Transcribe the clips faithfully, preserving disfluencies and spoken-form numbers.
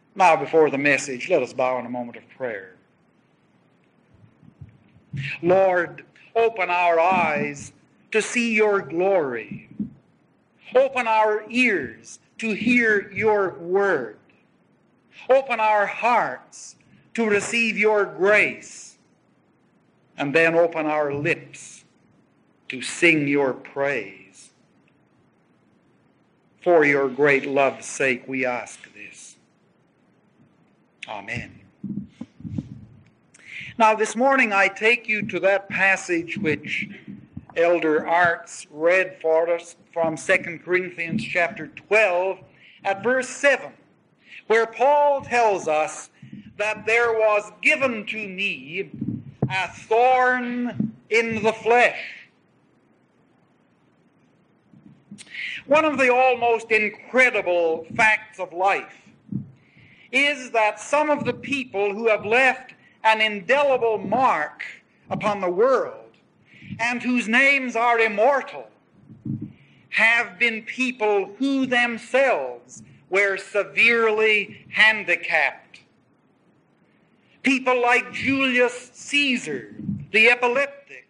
Now, before the message, let us bow in a moment of prayer. Lord, open our eyes to see your glory. Open our ears to hear your word. Open our hearts to receive your grace. And then open our lips to sing your praise. For your great love's sake, we ask this. Amen. Now, this morning I take you to that passage which Elder Arts read for us from Second Corinthians chapter twelve at verse seven, where Paul tells us that there was given to me a thorn in the flesh. One of the almost incredible facts of life is that some of the people who have left an indelible mark upon the world and whose names are immortal have been people who themselves were severely handicapped. People like Julius Caesar, the epileptic,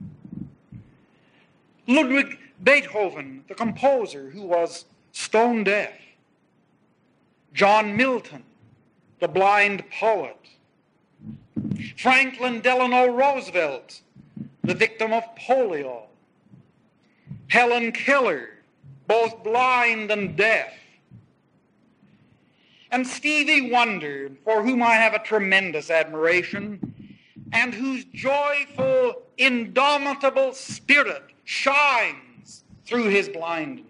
Ludwig Beethoven, the composer, who was stone deaf, John Milton, the blind poet, Franklin Delano Roosevelt, the victim of polio, Helen Keller, both blind and deaf, and Stevie Wonder, for whom I have a tremendous admiration, and whose joyful, indomitable spirit shines through his blindness.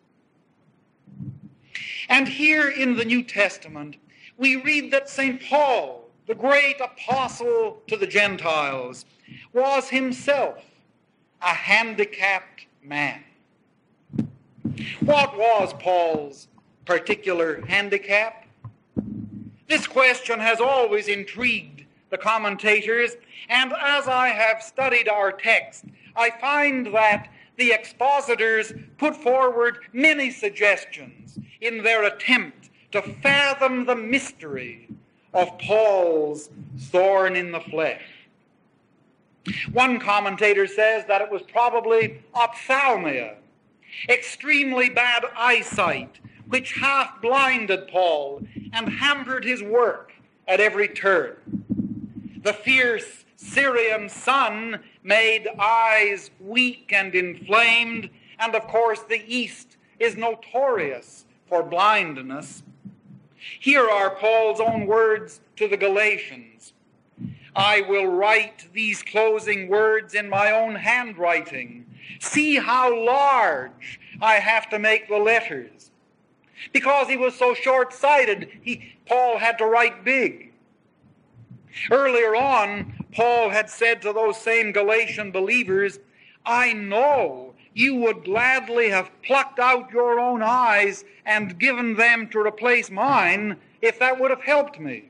And here in the New Testament, we read that Saint Paul, the great apostle to the Gentiles, was himself a handicapped man. What was Paul's particular handicap? This question has always intrigued the commentators, and as I have studied our text, I find that the expositors put forward many suggestions in their attempt to fathom the mystery of Paul's thorn in the flesh. One commentator says that it was probably ophthalmia, extremely bad eyesight, which half blinded Paul and hampered his work at every turn. The fierce Syrian sun made eyes weak and inflamed, and of course the East is notorious for blindness. Here are Paul's own words to the Galatians. I will write these closing words in my own handwriting. See how large I have to make the letters. Because he was so short-sighted, he, Paul had to write big. Earlier on, Paul had said to those same Galatian believers, I know you would gladly have plucked out your own eyes and given them to replace mine if that would have helped me.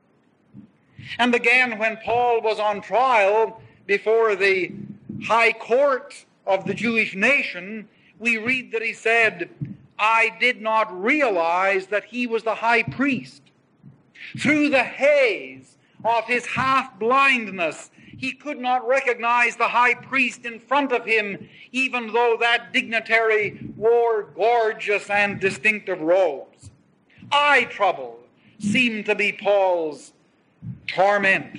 And again, when Paul was on trial before the high court of the Jewish nation, we read that he said, I did not realize that he was the high priest. Through the haze of his half-blindness, he could not recognize the high priest in front of him, even though that dignitary wore gorgeous and distinctive robes. Eye trouble seemed to be Paul's torment.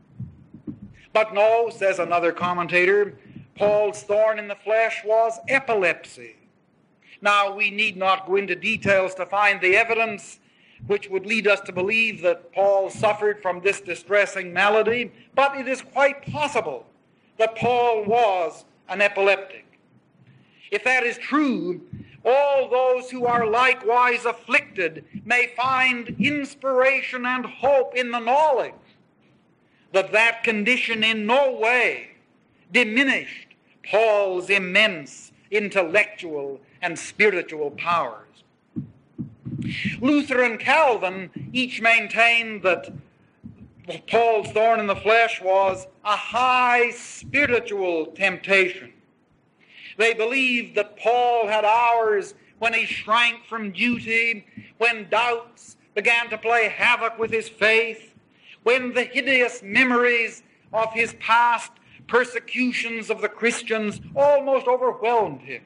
But no, says another commentator, Paul's thorn in the flesh was epilepsy. Now, we need not go into details to find the evidence which would lead us to believe that Paul suffered from this distressing malady, but it is quite possible that Paul was an epileptic. If that is true, all those who are likewise afflicted may find inspiration and hope in the knowledge that that condition in no way diminished Paul's immense intellectual and spiritual powers. Luther and Calvin each maintained that Paul's thorn in the flesh was a high spiritual temptation. They believed that Paul had hours when he shrank from duty, when doubts began to play havoc with his faith, when the hideous memories of his past persecutions of the Christians almost overwhelmed him.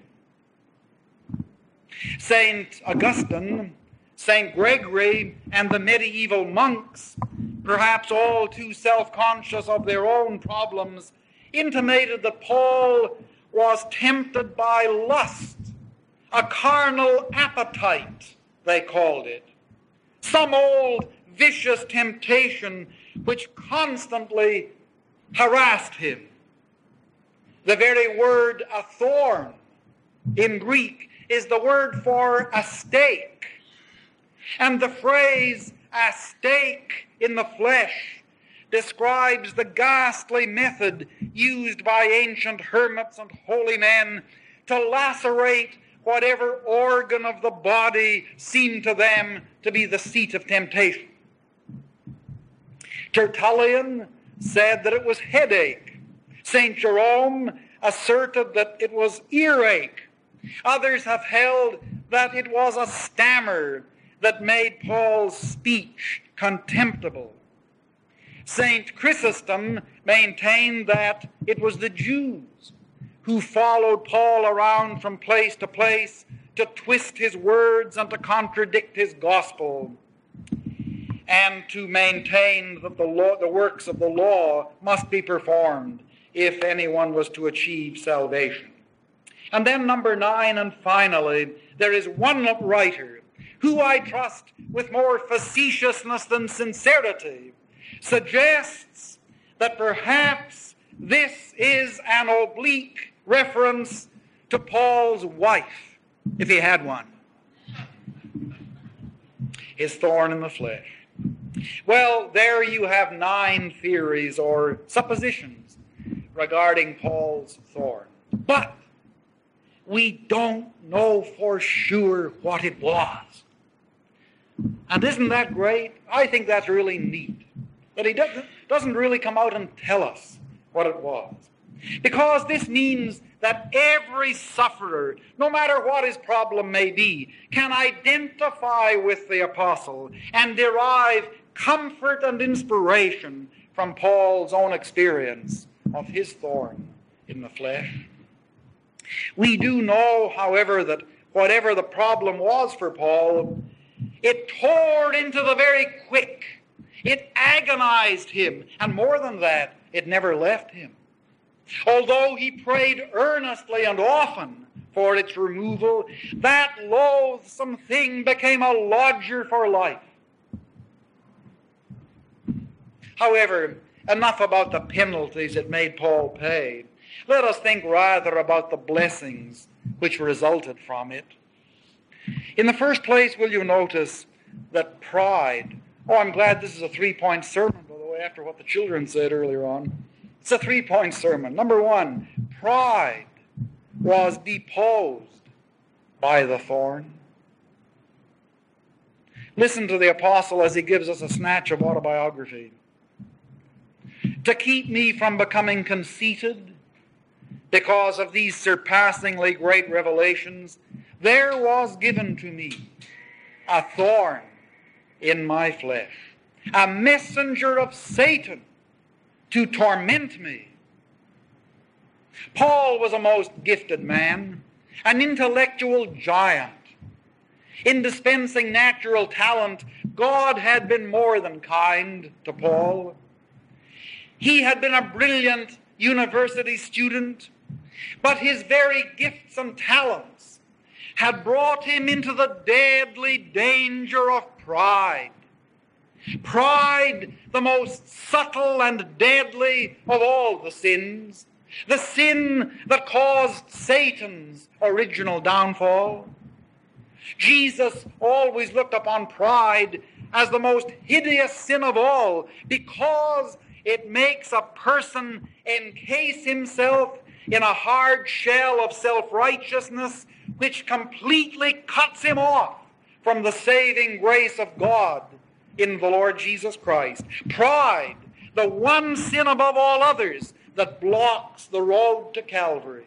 Saint Augustine, Saint Gregory, and the medieval monks, perhaps all too self-conscious of their own problems, intimated that Paul was tempted by lust, a carnal appetite, they called it, some old vicious temptation which constantly harassed him. The very word a thorn in Greek is the word for a stake. And the phrase a stake in the flesh describes the ghastly method used by ancient hermits and holy men to lacerate whatever organ of the body seemed to them to be the seat of temptation. Tertullian said that it was headache. Saint Jerome asserted that it was earache. Others have held that it was a stammer that made Paul's speech contemptible. Saint Chrysostom maintained that it was the Jews who followed Paul around from place to place to twist his words and to contradict his gospel, and to maintain that the, law, the works of the law must be performed if anyone was to achieve salvation. And then number nine, and finally, there is one writer who, I trust, with more facetiousness than sincerity, suggests that perhaps this is an oblique reference to Paul's wife, if he had one. His thorn in the flesh. Well, there you have nine theories or suppositions regarding Paul's thorn. But we don't know for sure what it was. And isn't that great? I think that's really neat. That he doesn't, doesn't really come out and tell us what it was. Because this means that every sufferer, no matter what his problem may be, can identify with the apostle and derive comfort and inspiration from Paul's own experience of his thorn in the flesh. We do know, however, that whatever the problem was for Paul, it tore into the very quick. It agonized him, and more than that, it never left him. Although he prayed earnestly and often for its removal, that loathsome thing became a lodger for life. However, enough about the penalties it made Paul pay. Let us think rather about the blessings which resulted from it. In the first place, will you notice that pride, oh, I'm glad this is a three-point sermon, by the way, after what the children said earlier on. It's a three-point sermon. Number one, pride was deposed by the thorn. Listen to the apostle as he gives us a snatch of autobiography. To keep me from becoming conceited because of these surpassingly great revelations, there was given to me a thorn in my flesh, a messenger of Satan to torment me. Paul was a most gifted man, an intellectual giant. In dispensing natural talent, God had been more than kind to Paul. He had been a brilliant university student, but his very gifts and talents had brought him into the deadly danger of pride. Pride, the most subtle and deadly of all the sins, the sin that caused Satan's original downfall. Jesus always looked upon pride as the most hideous sin of all because it makes a person encase himself in a hard shell of self-righteousness which completely cuts him off from the saving grace of God in the Lord Jesus Christ. Pride, the one sin above all others that blocks the road to Calvary.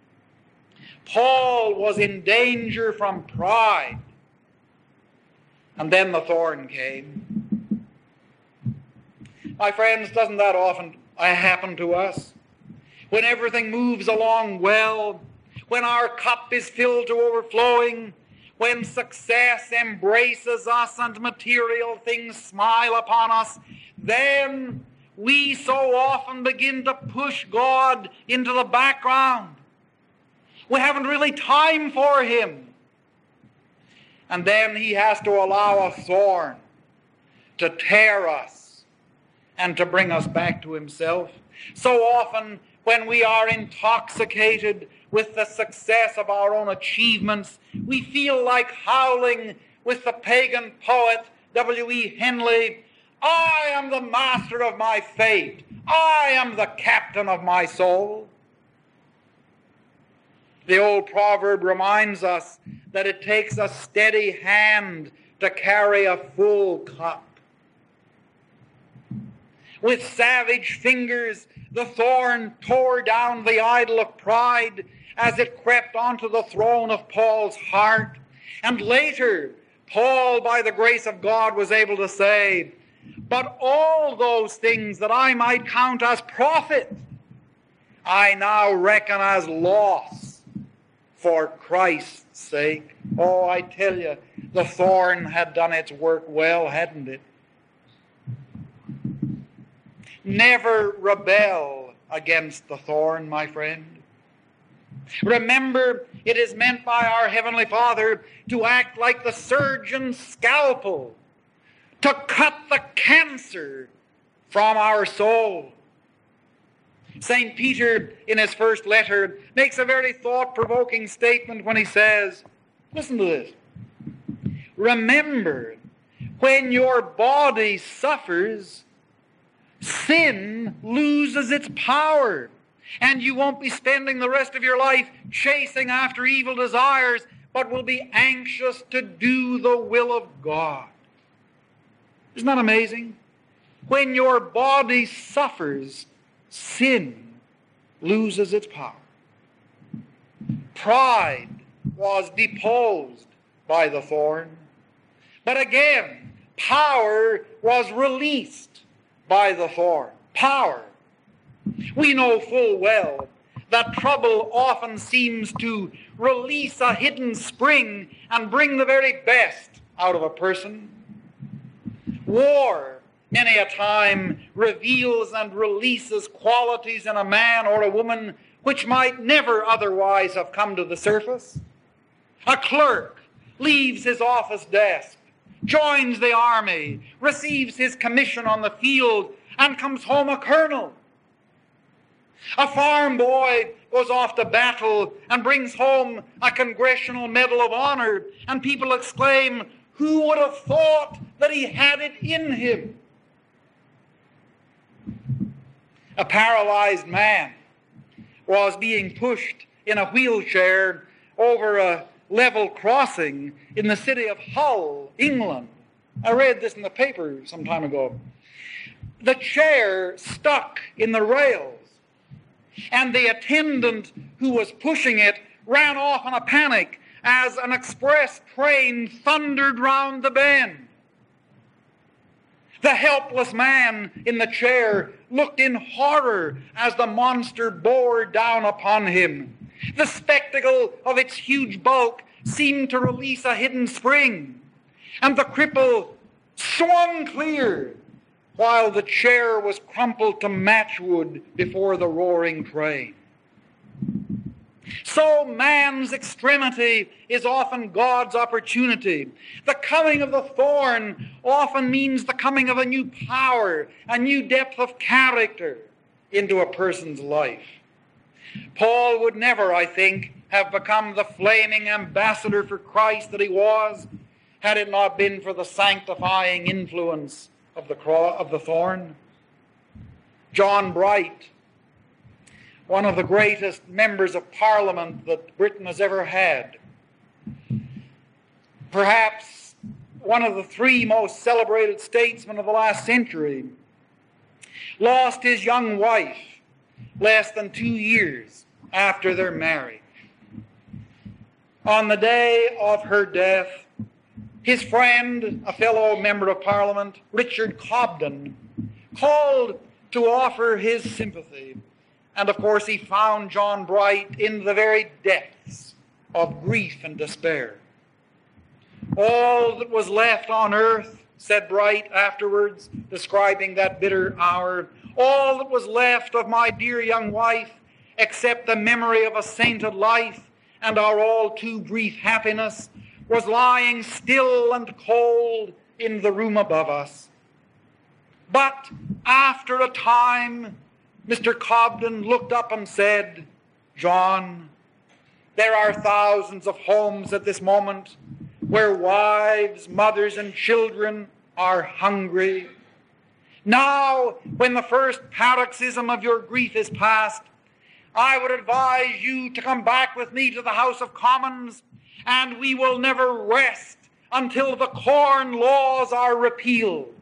Paul was in danger from pride. And then the thorn came. My friends, doesn't that often happen to us? When everything moves along well, when our cup is filled to overflowing, when success embraces us and material things smile upon us, then we so often begin to push God into the background. We haven't really time for Him. And then He has to allow a thorn to tear us and to bring us back to Himself. So often when we are intoxicated with the success of our own achievements, we feel like howling with the pagan poet W E Henley, "I am the master of my fate. I am the captain of my soul." The old proverb reminds us that it takes a steady hand to carry a full cup. With savage fingers, the thorn tore down the idol of pride as it crept onto the throne of Paul's heart. And later, Paul, by the grace of God, was able to say, "But all those things that I might count as profit, I now reckon as loss for Christ's sake." Oh, I tell you, the thorn had done its work well, hadn't it? Never rebel against the thorn, my friend. Remember, it is meant by our Heavenly Father to act like the surgeon's scalpel, to cut the cancer from our soul. Saint Peter, in his first letter, makes a very thought-provoking statement when he says, listen to this, "Remember, when your body suffers, sin loses its power, and you won't be spending the rest of your life chasing after evil desires, but will be anxious to do the will of God." Isn't that amazing? When your body suffers, sin loses its power. Pride was deposed by the thorn, but again, power was released by the thorn. Power. We know full well that trouble often seems to release a hidden spring and bring the very best out of a person. War, many a time, reveals and releases qualities in a man or a woman which might never otherwise have come to the surface. A clerk leaves his office desk, joins the army, receives his commission on the field, and comes home a colonel. A farm boy goes off to battle and brings home a Congressional Medal of Honor, and people exclaim, "Who would have thought that he had it in him?" A paralyzed man was being pushed in a wheelchair over a level crossing in the city of Hull, England. I read this in the paper some time ago. The chair stuck in the rails, and the attendant who was pushing it ran off in a panic as an express train thundered round the bend. The helpless man in the chair looked in horror as the monster bore down upon him. The spectacle of its huge bulk seemed to release a hidden spring, and the cripple swung clear while the chair was crumpled to matchwood before the roaring train. So man's extremity is often God's opportunity. The coming of the thorn often means the coming of a new power, a new depth of character into a person's life. Paul would never, I think, have become the flaming ambassador for Christ that he was had it not been for the sanctifying influence of the cross, of the thorn. John Bright, one of the greatest members of Parliament that Britain has ever had, perhaps one of the three most celebrated statesmen of the last century, lost his young wife less than two years after their marriage. On the day of her death, his friend, a fellow member of Parliament, Richard Cobden, called to offer his sympathy. And of course he found John Bright in the very depths of grief and despair. All that was left on earth, said Bright afterwards, describing that bitter hour, all that was left of my dear young wife, except the memory of a sainted life and our all too brief happiness, was lying still and cold in the room above us. But after a time, Mister Cobden looked up and said, John, there are thousands of homes at this moment where wives, mothers, and children are hungry. Now, when the first paroxysm of your grief is past, I would advise you to come back with me to the House of Commons, and we will never rest until the Corn Laws are repealed.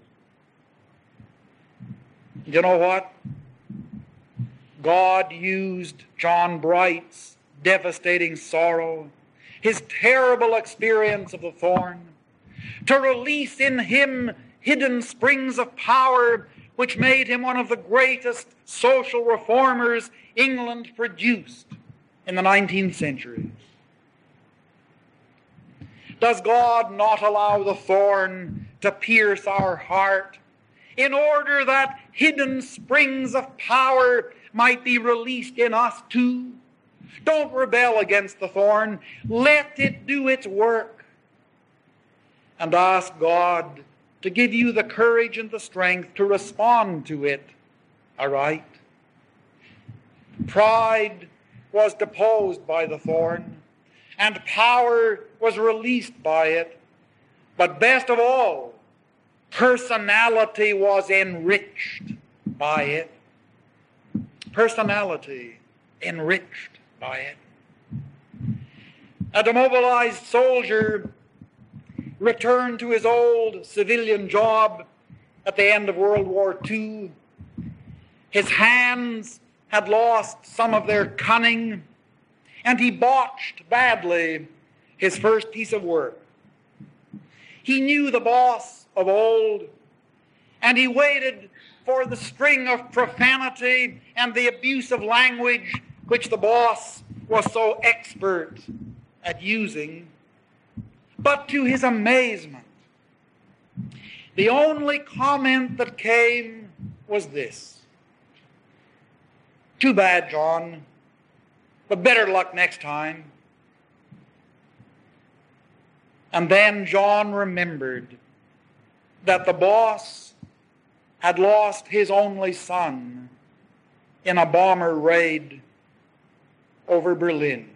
You know what? God used John Bright's devastating sorrow, his terrible experience of the thorn, to release in him hidden springs of power which made him one of the greatest social reformers England produced in the nineteenth century. Does God not allow the thorn to pierce our heart in order that hidden springs of power might be released in us too? Don't rebel against the thorn. Let it do its work. And ask God to give you the courage and the strength to respond to it aright. Pride was deposed by the thorn, and power was released by it. But best of all, personality was enriched by it. Personality enriched by it. A demobilized soldier returned to his old civilian job at the end of World War Two. His hands had lost some of their cunning, and he botched badly his first piece of work. He knew the boss of old, and he waited for the string of profanity and the abuse of language which the boss was so expert at using. But to his amazement, the only comment that came was this: "Too bad, John, but better luck next time." And then John remembered that the boss had lost his only son in a bomber raid over Berlin.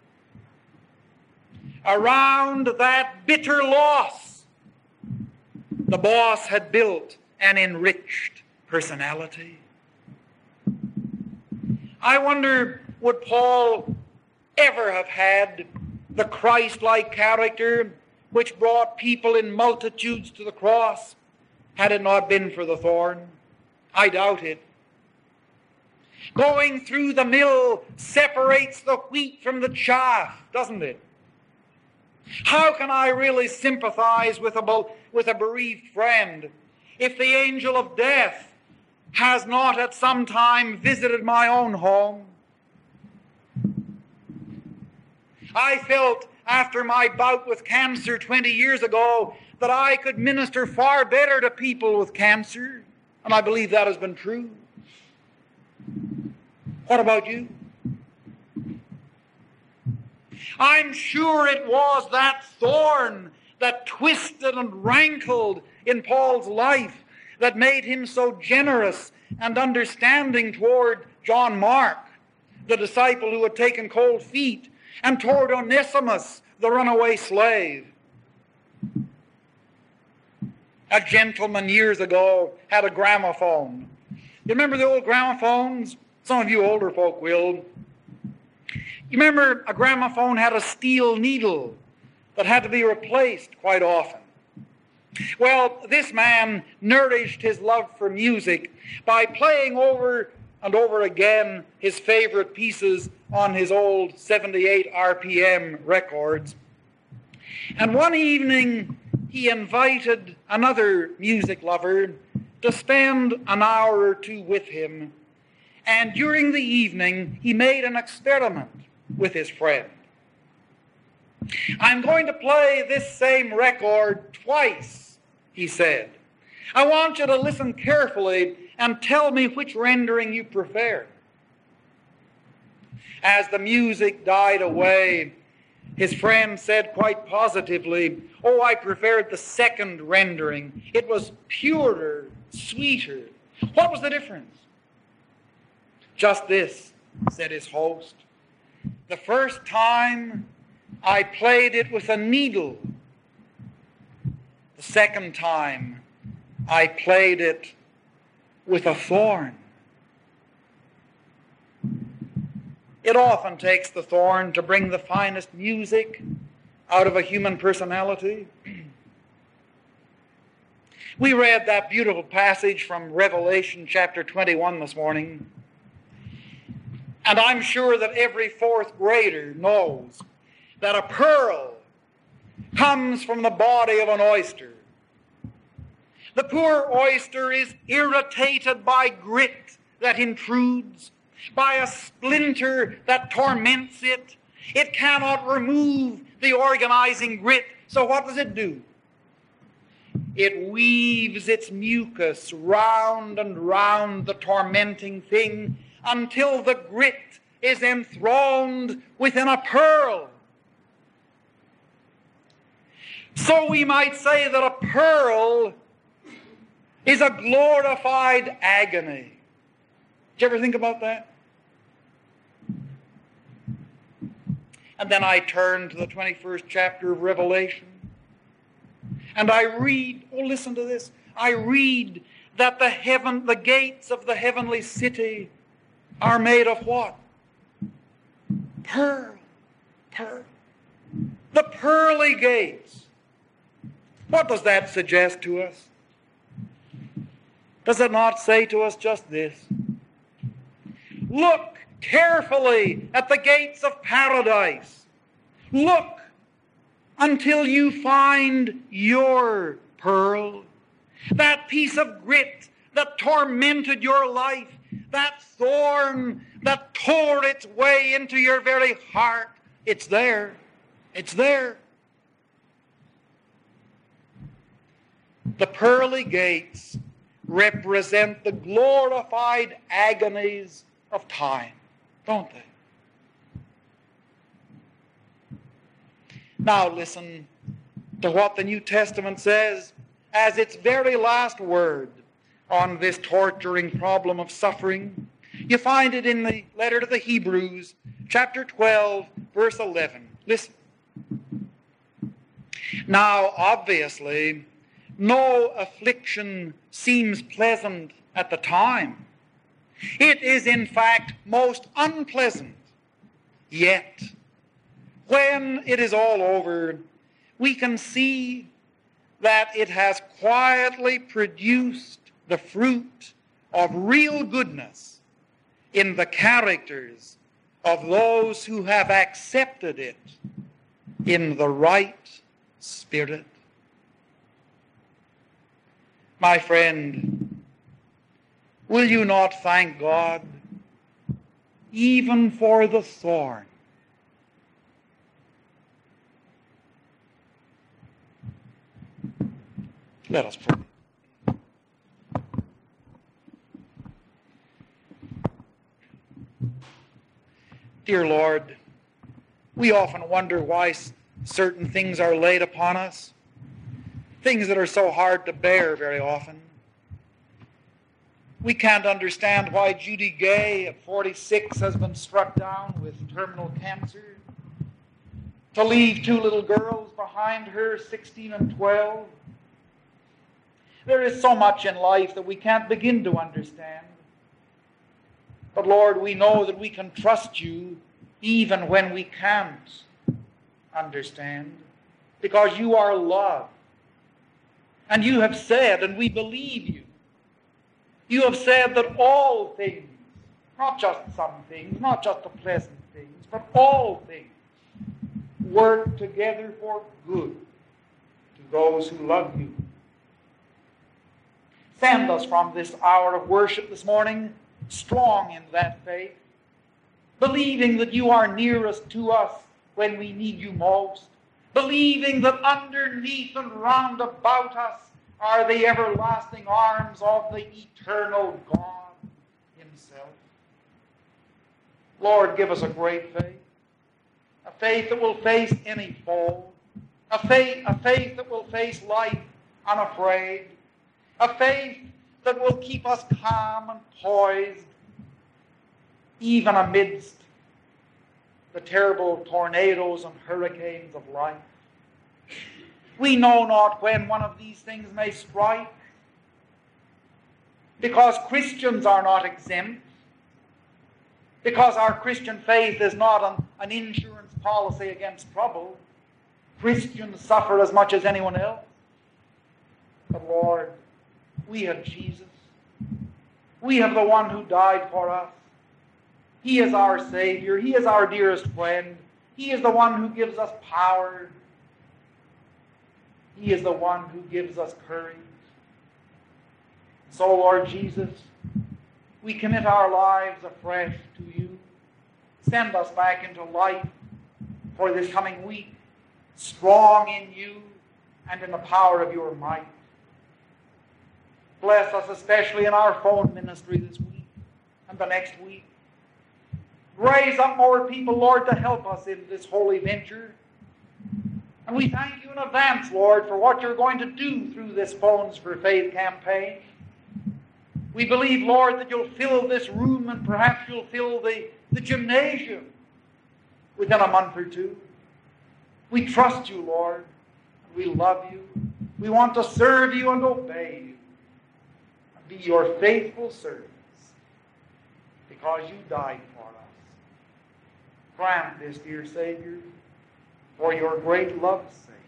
Around that bitter loss, the boss had built an enriched personality. I wonder, would Paul ever have had the Christ-like character which brought people in multitudes to the cross had it not been for the thorn? I doubt it. Going through the mill separates the wheat from the chaff, doesn't it? How can I really sympathize with a, with a bereaved friend if the angel of death has not at some time visited my own home? I felt after my bout with cancer twenty years ago that I could minister far better to people with cancer, and I believe that has been true. What about you? I'm sure it was that thorn that twisted and rankled in Paul's life that made him so generous and understanding toward John Mark, the disciple who had taken cold feet, and toward Onesimus, the runaway slave. A gentleman years ago had a gramophone. You remember the old gramophones? Some of you older folk will. You remember a gramophone had a steel needle that had to be replaced quite often. Well, this man nourished his love for music by playing over and over again his favorite pieces on his old seventy-eight R P M records. And one evening he invited another music lover to spend an hour or two with him, and during the evening he made an experiment with his friend. "I'm going to play this same record twice," he said. "I want you to listen carefully and tell me which rendering you prefer." As the music died away, his friend said quite positively, "Oh, I preferred the second rendering. It was purer, sweeter." "What was the difference?" "Just this," said his host. "The first time I played it with a needle. The second time I played it with a thorn." It often takes the thorn to bring the finest music out of a human personality. We read that beautiful passage from Revelation chapter twenty-one this morning, and I'm sure that every fourth grader knows that a pearl comes from the body of an oyster. The poor oyster is irritated by grit that intrudes, by a splinter that torments it. It cannot remove the organizing grit. So what does it do? It weaves its mucus round and round the tormenting thing until the grit is enthroned within a pearl. So we might say that a pearl is a glorified agony. Did you ever think about that? And then I turn to the twenty-first chapter of Revelation, and I read, oh, listen to this. I read that the heaven, the gates of the heavenly city are made of what? Pearl. Pearl. The pearly gates. What does that suggest to us? Does it not say to us just this? Look carefully at the gates of paradise. Look until you find your pearl. That piece of grit that tormented your life, that thorn that tore its way into your very heart. It's there. It's there. The pearly gates represent the glorified agonies of time, don't they? Now listen to what the New Testament says as its very last word on this torturing problem of suffering. You find it in the letter to the Hebrews, chapter twelve, verse eleven. Listen. Now, obviously, no affliction seems pleasant at the time. It is, in fact, most unpleasant. Yet, when it is all over, we can see that it has quietly produced the fruit of real goodness in the characters of those who have accepted it in the right spirit. My friend, will you not thank God even for the thorn? Let us pray. Dear Lord, we often wonder why certain things are laid upon us, things that are so hard to bear very often. We can't understand why Judy Gay at forty-six has been struck down with terminal cancer, to leave two little girls behind her, sixteen and twelve. There is so much in life that we can't begin to understand. But Lord, we know that we can trust you even when we can't understand, because you are love. And you have said, and we believe you, you have said that all things, not just some things, not just the pleasant things, but all things work together for good to those who love you. Send us from this hour of worship this morning strong in that faith, believing that you are nearest to us when we need you most, believing that underneath and round about us are the everlasting arms of the eternal God himself. Lord, give us a great faith, a faith that will face any foe, a faith, a faith that will face life unafraid, a faith that will keep us calm and poised even amidst the terrible tornadoes and hurricanes of life. We know not when one of these things may strike, because Christians are not exempt, because our Christian faith is not an, an insurance policy against trouble. Christians suffer as much as anyone else. But Lord, we have Jesus. We have the one who died for us. He is our Savior. He is our dearest friend. He is the one who gives us power. He is the one who gives us courage. So, Lord Jesus, we commit our lives afresh to you. Send us back into life for this coming week, strong in you and in the power of your might. Bless us especially in our phone ministry this week and the next week. Raise up more people, Lord, to help us in this holy venture. And we thank you in advance, Lord, for what you're going to do through this Phones for Faith campaign. We believe, Lord, that you'll fill this room and perhaps you'll fill the, the gymnasium within a month or two. We trust you, Lord. We love you. We want to serve you and obey you and be your faithful servants because you died for us. Grant this, dear Savior, for your great love's sake.